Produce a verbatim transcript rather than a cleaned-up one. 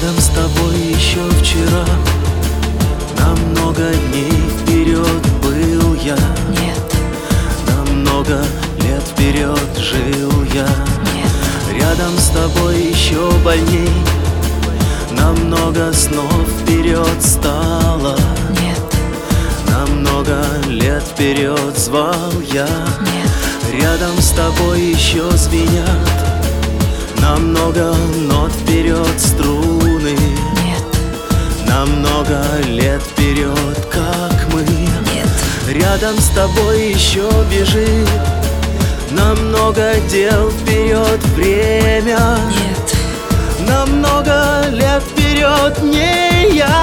Рядом с тобой еще вчера, на много дней вперед был я. Нет, На много лет вперед жил я. нет, Рядом с тобой еще больней, на много снов вперед стало. нет, На много лет вперед звал я. нет, Рядом с тобой еще звенят на много нот вперед струны. нет, На много лет вперед, как мы. нет, Рядом с тобой еще бежит на много дел вперед время. нет, На много лет вперед не я.